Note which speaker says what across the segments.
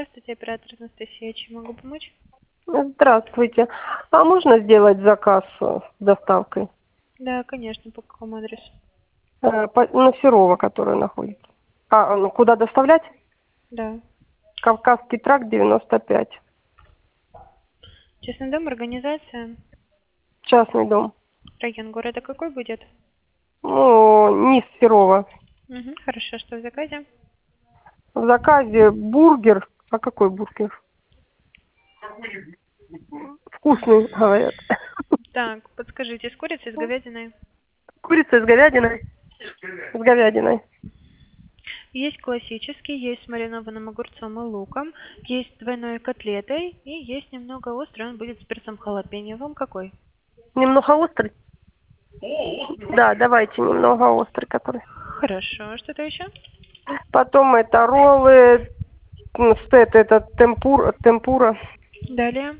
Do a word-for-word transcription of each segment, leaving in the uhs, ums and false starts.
Speaker 1: Здравствуйте, оператор Анастасия. Чем могу помочь?
Speaker 2: Здравствуйте. А можно сделать заказ э, с доставкой?
Speaker 1: Да, конечно. По какому адресу?
Speaker 2: Э, по- На Серова, который находится. А, ну куда доставлять?
Speaker 1: Да.
Speaker 2: Кавказский тракт девяносто пять.
Speaker 1: Частный дом, организация.
Speaker 2: Частный дом.
Speaker 1: Район города какой будет?
Speaker 2: Ну, низ Серова.
Speaker 1: Угу, хорошо. Что в заказе?
Speaker 2: В заказе бургер. А какой бургер? Вкусный, говорят.
Speaker 1: Так, подскажите, с курицей, с говядиной?
Speaker 2: Курица с говядиной. С говядиной.
Speaker 1: Есть классический, есть с маринованным огурцом и луком, есть с двойной котлетой и есть немного острый, он будет с перцем халапеньо. Вам какой?
Speaker 2: Немного острый? Да, давайте немного острый, который.
Speaker 1: Хорошо. Что-то еще?
Speaker 2: Потом это роллы, м, сет, это темпур, темпура.
Speaker 1: Далее.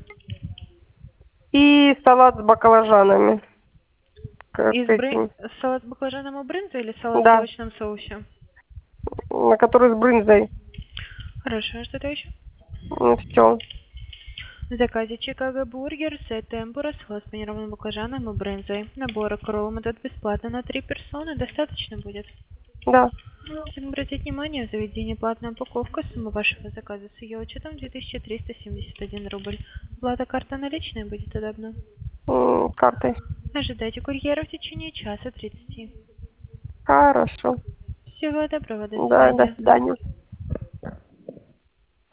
Speaker 2: И салат с баклажанами. К
Speaker 1: Из бры...
Speaker 2: этим.
Speaker 1: салат с баклажаном и брынзой или салат в
Speaker 2: Да,
Speaker 1: сливочном соусе?
Speaker 2: на который с брынзой.
Speaker 1: Хорошо. Что-то еще?
Speaker 2: Все.
Speaker 1: В заказе Чикаго бургер, сет темпура, салат с панированным баклажаном и брынзой. Набор к роллам идет бесплатно на три персоны. Достаточно будет?
Speaker 2: Да.
Speaker 1: Хотим обратить внимание, в заведении платная упаковка. Сумма вашего заказа с ее учетом две тысячи триста семьдесят один рубль. Оплата карта наличная будет удобно.
Speaker 2: М, Картой.
Speaker 1: Ожидайте курьера в течение часа тридцати.
Speaker 2: Хорошо.
Speaker 1: Всего доброго, до
Speaker 2: Да, до
Speaker 1: свидания.
Speaker 2: свидания.